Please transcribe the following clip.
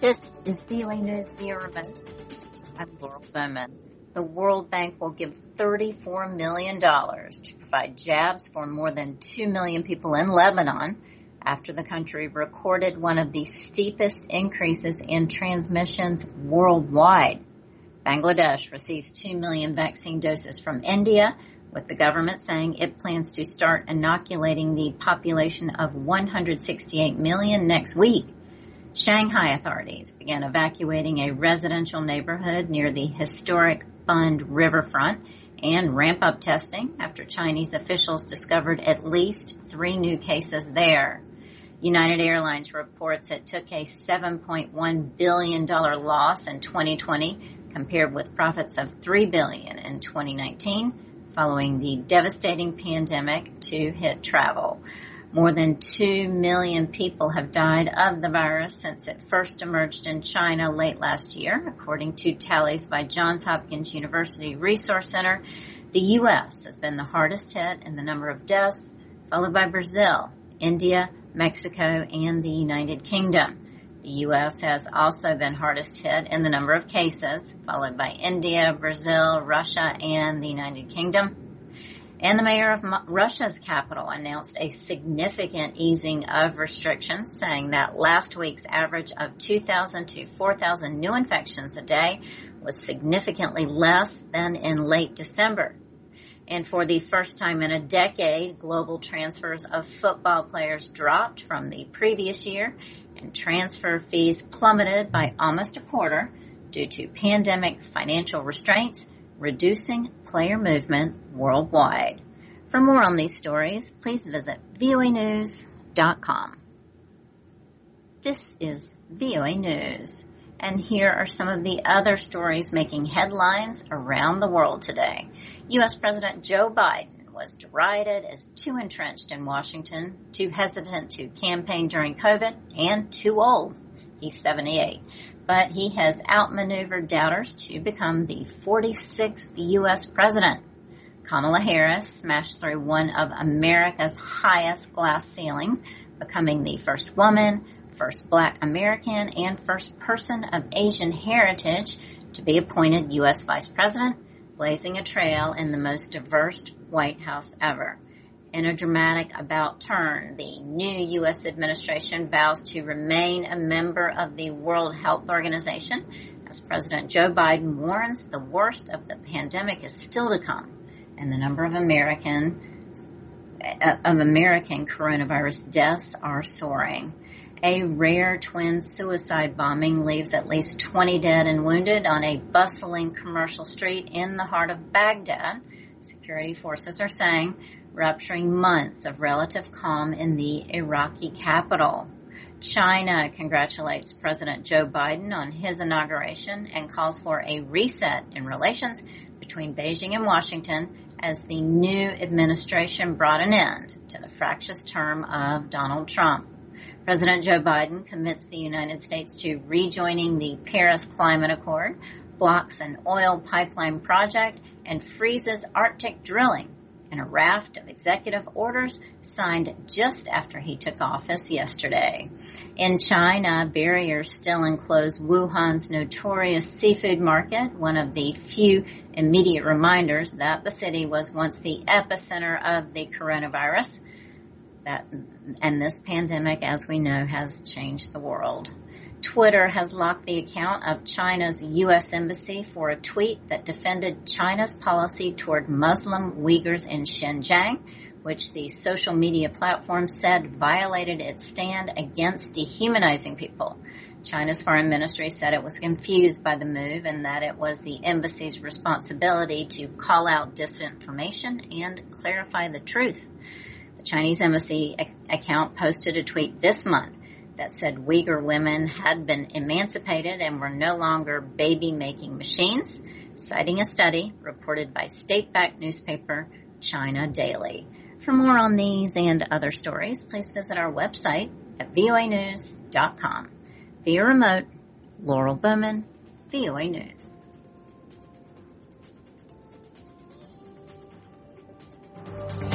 This is VOA News via remote. I'm Laurel Bowman. The World Bank will give $34 million to provide jabs for more than 2 million people in Lebanon after the country recorded one of the steepest increases in transmissions worldwide. Bangladesh receives 2 million vaccine doses from India, with the government saying it plans to start inoculating the population of 168 million next week. Shanghai authorities began evacuating a residential neighborhood near the historic Bund riverfront and ramp up testing after Chinese officials discovered at least 3 new cases there. United Airlines reports it took a $7.1 billion loss in 2020 compared with profits of $3 billion in 2019 following the devastating pandemic to hit travel. More than 2 million people have died of the virus since it first emerged in China late last year, according to tallies by Johns Hopkins University Resource Center. The U.S. has been the hardest hit in the number of deaths, followed by Brazil, India, Mexico, and the United Kingdom. The U.S. has also been hardest hit in the number of cases, followed by India, Brazil, Russia, and the United Kingdom. And the mayor of Russia's capital announced a significant easing of restrictions, saying that last week's average of 2,000 to 4,000 new infections a day was significantly less than in late December. And for the first time in a decade, global transfers of football players dropped from the previous year, and transfer fees plummeted by almost a quarter due to pandemic financial restraints, reducing player movement worldwide. For more on these stories, please visit voanews.com. This is VOA News, and here are some of the other stories making headlines around the world today. U.S. President Joe Biden was derided as too entrenched in Washington, too hesitant to campaign during COVID, and too old. He's 78. But he has outmaneuvered doubters to become the 46th U.S. president. Kamala Harris smashed through one of America's highest glass ceilings, becoming the first woman, first Black American, and first person of Asian heritage to be appointed U.S. vice president, blazing a trail in the most diverse White House ever. In a dramatic about-turn, the new U.S. administration vows to remain a member of the World Health Organization as President Joe Biden warns the worst of the pandemic is still to come, and the number of American coronavirus deaths are soaring. A rare twin suicide bombing leaves at least 20 dead and wounded on a bustling commercial street in the heart of Baghdad, security forces are saying, rupturing months of relative calm in the Iraqi capital. China congratulates President Joe Biden on his inauguration and calls for a reset in relations between Beijing and Washington as the new administration brought an end to the fractious term of Donald Trump. President Joe Biden commits the United States to rejoining the Paris Climate Accord, blocks an oil pipeline project, and freezes Arctic drilling in a raft of executive orders signed just after he took office yesterday. In China, barriers still enclose Wuhan's notorious seafood market, one of the few immediate reminders that the city was once the epicenter of the coronavirus. And this pandemic, as we know, has changed the world. Twitter has locked the account of China's U.S. embassy for a tweet that defended China's policy toward Muslim Uyghurs in Xinjiang, which the social media platform said violated its stand against dehumanizing people. China's foreign ministry said it was confused by the move and that it was the embassy's responsibility to call out disinformation and clarify the truth. The Chinese embassy account posted a tweet this month that said Uyghur women had been emancipated and were no longer baby-making machines, citing a study reported by state-backed newspaper China Daily. For more on these and other stories, please visit our website at voanews.com. Via remote, Laurel Bowman, VOA News.